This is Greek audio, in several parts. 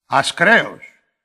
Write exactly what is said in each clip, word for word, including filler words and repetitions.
Ασκραίος.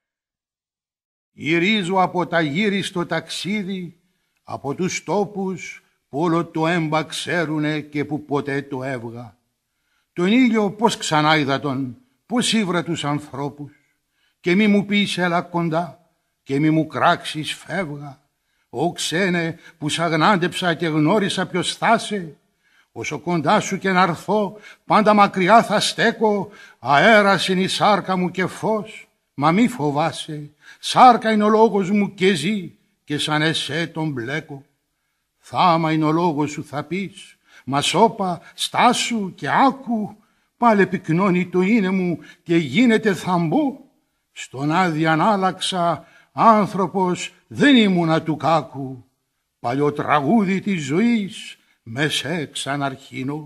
Γυρίζω από τα γύρι στο ταξίδι, από τους τόπους που όλο το έμπα ξέρουνε και που ποτέ το έβγα. Τον ήλιο πώς ξανά είδα τον, πώς ήβρα τους ανθρώπους, και μη μου πεις έλα κοντά και μη μου κράξεις φεύγα. Ω ξένε που σ' αγνάντεψα και γνώρισα ποιος θα σε, όσο κοντά σου και να'ρθώ πάντα μακριά θα στέκω. Αέρας είναι η σάρκα μου και φως, μα μη φοβάσαι, σάρκα είναι ο λόγος μου και ζει και σαν εσέ τον μπλέκω. Θάμα είναι ο λόγος σου θα πεις, μα σώπα στάσου και άκου, πάλι πυκνώνει το είναι μου και γίνεται θαμπό. Στον άδειαν άλλαξα, άνθρωπος δεν ήμουνα του κάκου, παλιό τραγούδι της ζωής με σε ξαναρχίνω.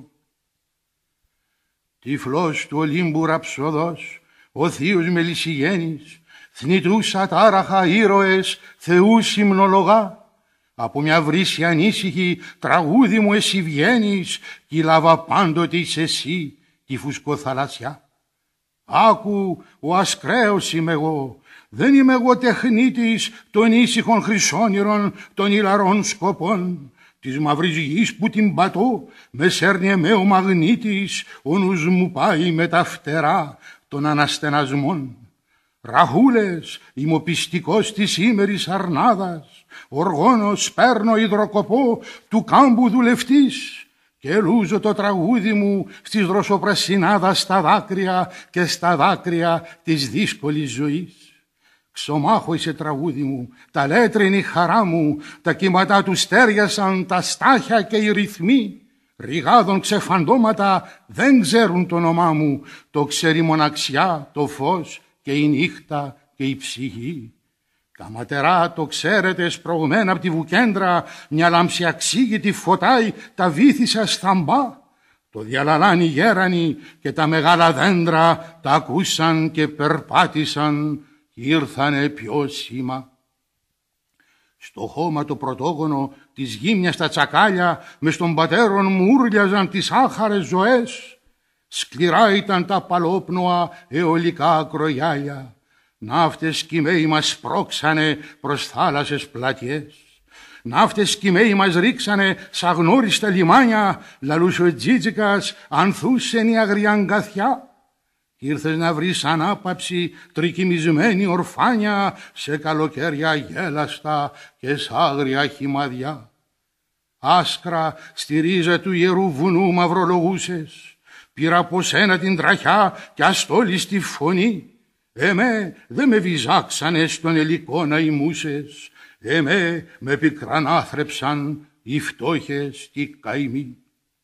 Τυφλός του Ολύμπου ραψοδός, ο θείος Μελισσηγένης, θνητούσα τάραχα ήρωες θεούς υμνολογά. Από μια βρύση ανήσυχη τραγούδι μου εσύ βγαίνεις, κι λάβα πάντοτε είσαι εσύ τη φουσκοθαλασσιά. Άκου, ο Ασκραίος είμαι εγώ, δεν είμαι εγώ τεχνίτης των ήσυχων χρυσόνυρων, των ηλαρών σκοπών, της μαύρης γης που την πατώ, με σέρνει εμέ ο μαγνήτης, ο νους μου πάει με τα φτερά των αναστενασμών. Ραχούλες, είμαι ο πιστικός της ήμερης αρνάδας, οργώνος παίρνω υδροκοπό του κάμπου δουλευτής, και λούζω το τραγούδι μου στις δροσοπρασινάδας στα δάκρυα και στα δάκρυα της δύσκολης ζωής. Ξομάχο είσαι τραγούδι μου, τα λέτρα είναι η χαρά μου, τα κύματά του στέριασαν τα στάχια και οι ρυθμοί. Ριγάδων ξεφαντώματα δεν ξέρουν το όνομά μου, το ξέρει μοναξιά, το φως και η νύχτα και η ψυχή. Τα ματερά το ξέρετε σπρωγμένα από τη βουκέντρα, μια λάμψη αξίγητη φωτάει τα βήθη σας θαμπά. Το διαλαλάνι γέρανοι και τα μεγάλα δέντρα τα ακούσαν και περπάτησαν και ήρθανε πιο σήμα. Στο χώμα το πρωτόγονο της γύμνιας τα τσακάλια με στον πατέρον μου ούρλιαζαν τις άχαρες ζωές. Σκληρά ήταν τα παλόπνοα αιωλικά ακρογιάλια. Ναύτες κυμαίοι μας σπρώξανε προς θάλασσες πλατιές. Ναύτες κυμαίοι μας ρίξανε σ' αγνώριστα λιμάνια. Λαλούσε ο Τζίτζικας ανθούσεν η αγριαγκαθιά. Ήρθες να βρεις ανάπαυση τρικυμισμένη ορφάνια σε καλοκαίρια γέλαστα και σ' άγρια χυμαδιά. Άσκρα στη ρίζα του ιερού βουνού μαυρολογούσες. Πήρα από σένα την τραχιά κι αστόλιστη φωνή. Εμέ δε με βυζάξανε στον ελικό να ημούσες, εμέ με πικρανάθρεψαν οι φτώχες και οι καημοί.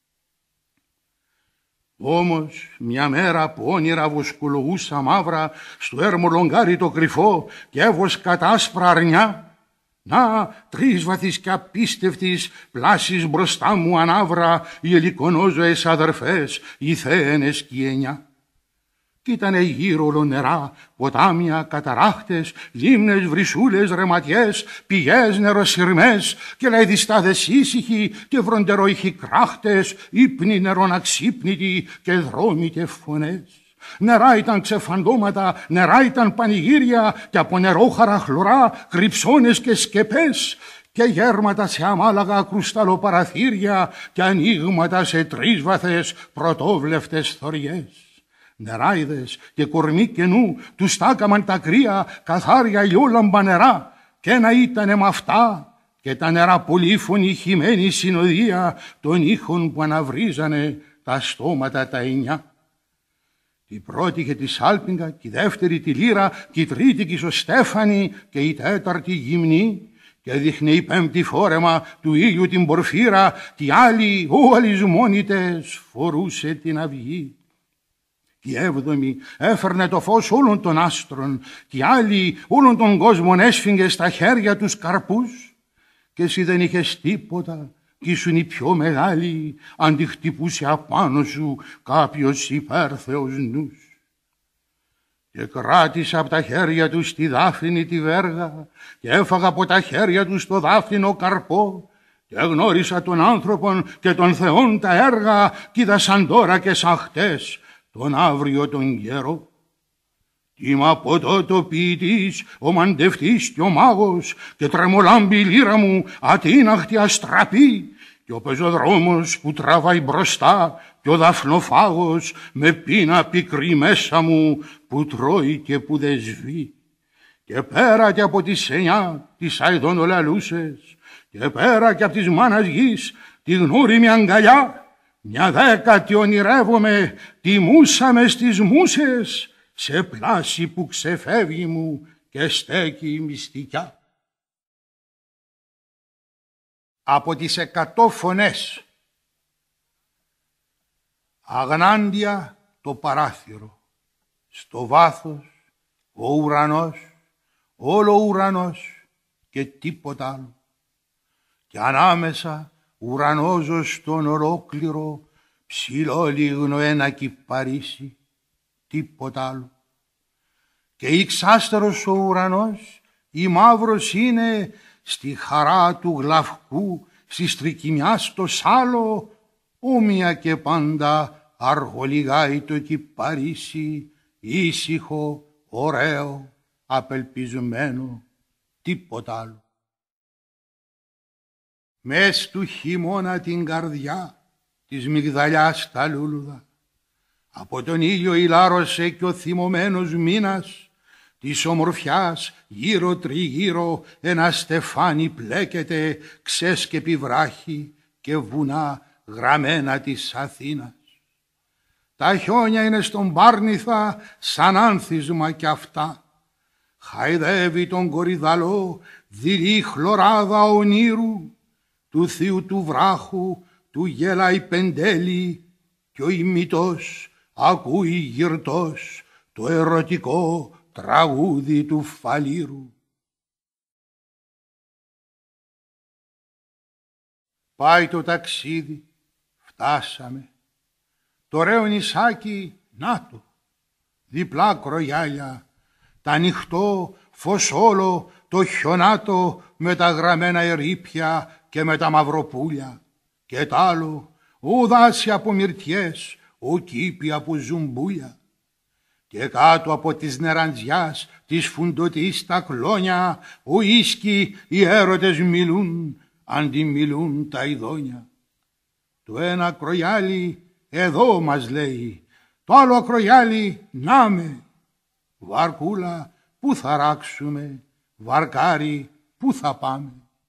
Όμως μια μέρα που όνειρα βοσκολογούσα μαύρα στο έρμο λογκάρι το κρυφό και έβοσκα τα άσπρα αρνιά, να τρεις βαθείς και απίστευτης πλάσεις μπροστά μου ανάβρα οι ελικονόζωες αδερφές, οι θέενες κι οι εννιά. Κι ήτανε γύρω όλο νερά, ποτάμια, καταράχτες, λίμνες, βρυσούλες, ρεματιές, πηγές, νεροσυρμές και λαϊδιστάδες ήσυχοι και βροντερόηχοι κράχτες, ύπνοι νερών αξύπνητοι και δρόμοι και φωνές. Νερά ήταν ξεφαντώματα, νερά ήταν πανηγύρια και από νερόχαρα χλωρά, κρυψώνες και σκεπές και γέρματα σε αμάλαγα κρουσταλοπαραθύρια και ανοίγματα σε τρίσβαθες πρωτόβλευτες θωριές. Νεράιδες και κορμί καινού τους τάκαμαν τα κρύα καθάρια ηλιόλαμπα νερά, και να ήτανε με αυτά και τα νερά πολύφωνη χυμένη συνοδεία των ήχων που αναβρίζανε τα στόματα τα εννιά. Η πρώτη είχε τη σάλπιγγα, και η δεύτερη τη λύρα, και η τρίτη και η Σωστέφανη, και η τέταρτη γυμνή, και δείχνε η πέμπτη φόρεμα του ήλιου την πορφύρα, και η άλλη, όλες μόνιτες, φορούσε την αυγή. Και η έβδομη έφερνε το φως όλων των άστρων, και οι άλλοι όλων των κόσμων έσφιγγε στα χέρια τους καρπούς, και εσύ δεν είχες τίποτα κι ήσουν η πιο μεγάλη, αν τη χτυπούσε απάνω σου κάποιος υπέρθεος νους. Και κράτησα από τα χέρια τους τη δάφνη τη βέργα, και έφαγα από τα χέρια τους το δάφνινο καρπό, και γνώρισα τον άνθρωπον και των θεών τα έργα, κι είδα σαν τώρα και σαν χτες τον αύριο τον καιρό. Είμαι από τότε ο ποιητής, ο μαντευτής και ο μάγος, και τρεμολάμπει η λύρα μου ατείναχτη αστραπή, και ο πεζοδρόμος που τραβάει μπροστά, και ο δαφνοφάγος με πείνα πικρή μέσα μου, που τρώει και που δεν σβεί. Και πέρα και από τη σενιά της αηδών ολαλούσες, και πέρα και από της μάνας γης τη γνώριμη αγκαλιά, μια δέκατη ονειρεύομαι τη μούσα μες στις μούσες, σε πλάση που ξεφεύγει μου και στέκει η μυστικιά. Από τις εκατό φωνές, αγνάντια το παράθυρο, στο βάθος ο ουρανός, όλο ουρανός και τίποτα άλλο. Και ανάμεσα ουρανόζω στον ολόκληρο, ψηλό λίγνο ένα κυπαρίσι, τίποτα άλλο. Και ηξάστερος ο ουρανός, η μαύρος είναι στη χαρά του γλαυκού, στη στρικυμιά στο σάλο, όμοια και πάντα αργολιγάει το κυπαρίσι, ήσυχο, ωραίο, απελπισμένο, τίποτα άλλο. Μες του χειμώνα την καρδιά της μυγδαλιάς τα λούλουδα, από τον ήλιο ηλάρωσε και ο θυμωμένος μήνας, της ομορφιάς γύρω τριγύρω ένα στεφάνι πλέκεται, ξέσκεπη βράχη και βουνά γραμμένα της Αθήνας. Τα χιόνια είναι στον Πάρνηθα σαν άνθισμα κι αυτά. Χαϊδεύει τον κορυδαλό δειλή χλωράδα ονείρου, του θείου του βράχου του γέλαει πεντέλη, κι ο ημιτός ακούει γυρτός το ερωτικό τραγούδι του φαλήρου. Πάει το ταξίδι, φτάσαμε. Το ωραίο νησάκι, να το, διπλά κρογιάλια, τα ανοιχτό φως όλο, το χιονάτο με τα γραμμένα ερείπια και με τα μαυροπούλια. Και τ' άλλο, ο δάση από μυρτιές, ο κήπη από ζουμπούλια. Και κάτω από της νεραντζιάς, της φουντωτής τα κλόνια, ο ίσκι οι έρωτες μιλούν, αντιμιλούν τα ειδόνια. Το ένα κρογιάλι εδώ μας λέει, το άλλο ακρογιάλι να με. Βαρκούλα πού θα ράξουμε, βαρκάρι πού θα πάμε.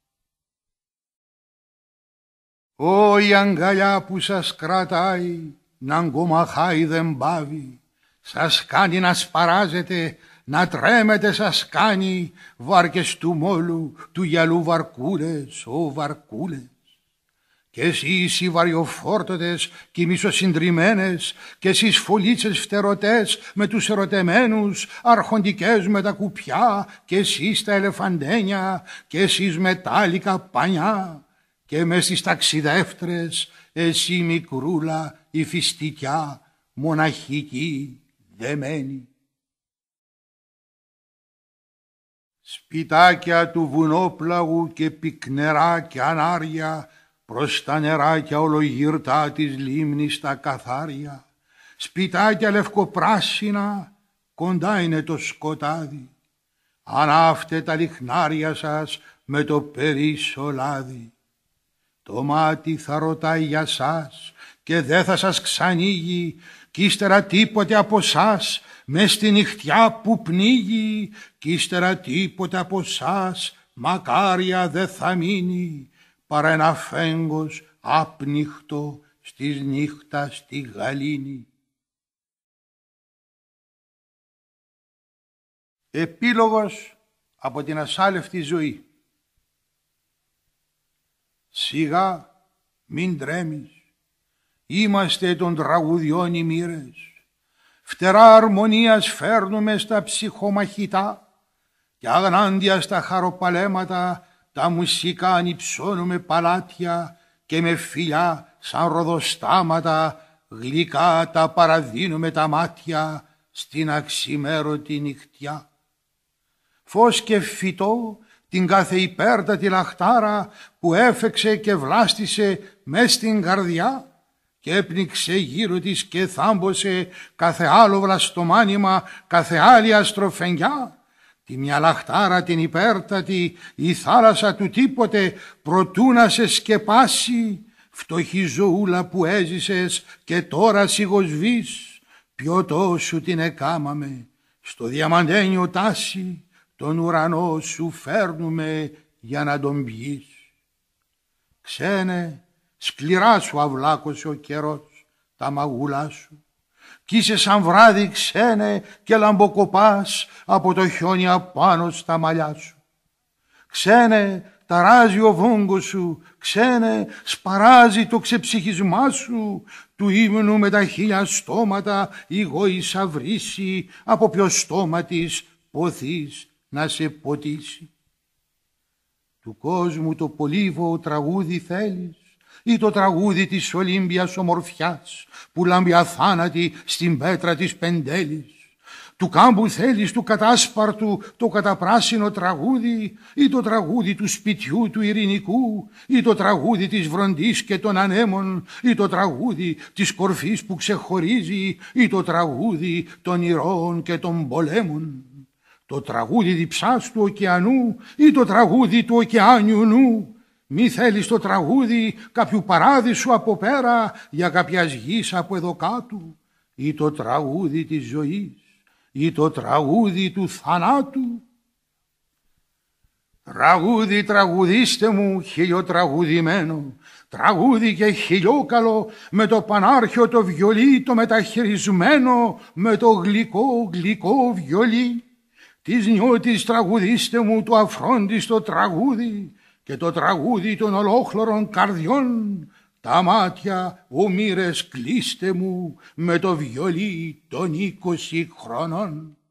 Ω η αγκαλιά που σας κρατάει, να γκομαχάει δεν πάβει, σας κάνει να σπαράζετε, να τρέμετε σας κάνει, βάρκες του μόλου, του γυαλού βαρκούλες, ω βαρκούλες. Κι εσείς οι βαριοφόρτωτες και οι μισοσυντριμμένες, κι εσείς φωλίτσες φτερωτές με τους ερωτεμένους, αρχοντικές με τα κουπιά, κι εσείς τα ελεφαντένια, κι εσείς μετάλλικα πανιά, και μες στις ταξιδεύτρες εσύ μικρούλα η φιστικιά, μοναχική δεμένη. Σπιτάκια του βουνόπλαγου και πυκνερά και ανάρια, προς τα νεράκια ολογύρτα της λίμνης τα καθάρια. Σπιτάκια λευκοπράσινα, κοντά είναι το σκοτάδι. Ανάφτε τα λιχνάρια σας με το περίσσο λάδι. Το μάτι θα ρωτάει για σας και δεν θα σας ξανοίγει, κι ύστερα τίποτε από σας μες στη νυχτιά που πνίγει, κι ύστερα τίποτε από σας μακάρια δεν θα μείνει, παρά ένα φέγγος άπνιχτο στις νύχτα στη γαλήνη. Επίλογος από την ασάλευτη ζωή. Σιγά μην τρέμεις, είμαστε των τραγουδιών οι μοίρες. Φτερά αρμονίας φέρνουμε στα ψυχομαχητά και αγνάντια στα χαροπαλέματα τα μουσικά ανυψώνουμε παλάτια και με φιλιά σαν ροδοστάματα γλυκά τα παραδίνουμε τα μάτια στην αξιμέρωτη νυχτιά. Φως και φυτό την κάθε υπέρτατη λαχτάρα που έφεξε και βλάστησε μες στην καρδιά, και έπνιξε γύρω της και θάμπωσε κάθε άλλο βλαστομάνημα, κάθε άλλη αστροφενιά. Τη μια λαχτάρα την υπέρτατη, η θάλασσα του τίποτε, προτού να σε σκεπάσει, φτωχή ζωούλα που έζησες και τώρα σιγοσβείς, ποιοτό σου την εκάμαμε, στο διαμαντένιο τάση, τον ουρανό σου φέρνουμε για να τον πιείς. Ξένε, σκληρά σου αυλάκωσε ο καιρός τα μαγούλα σου, κι είσαι σαν βράδυ ξένε και λαμποκοπάς από το χιόνι απάνω στα μαλλιά σου. Ξένε, ταράζει ο βόγκος σου, ξένε, σπαράζει το ξεψυχισμά σου, του ύμνου με τα χίλια στόματα η γόησα βρύσει, από ποιο στόμα της ποθείς να σε ποτίσει. Του κόσμου το πολύβο τραγούδι θέλεις, ή το τραγούδι της Ολύμπιας ομορφιάς που λάμπει αθάνατη στην πέτρα της Πεντέλης. Του κάμπου θέλεις του κατάσπαρτου το καταπράσινο τραγούδι, ή το τραγούδι του σπιτιού του ειρηνικού, ή το τραγούδι της βροντής και των ανέμων, ή το τραγούδι της κορφής που ξεχωρίζει, ή το τραγούδι των ηρώων και των πολέμων. Το τραγούδι διψάς του ωκεανού ή το τραγούδι του ωκεάνιου νου. Μη θέλεις το τραγούδι κάποιου παράδεισου από πέρα, για κάποιας γης από εδώ κάτω, ή το τραγούδι της ζωής ή το τραγούδι του θανάτου. Τραγούδι τραγουδίστε μου χιλιοτραγουδημένο, τραγούδι και χιλιόκαλο, με το πανάρχιο το βιολί το μεταχειρισμένο, με το γλυκό γλυκό βιολί. Της νιώτης τραγουδίστε μου το αφρόντιστο τραγούδι και το τραγούδι των ολόχλωρων καρδιών. Τα μάτια ομήρες κλείστε μου με το βιολί των είκοσι χρονών.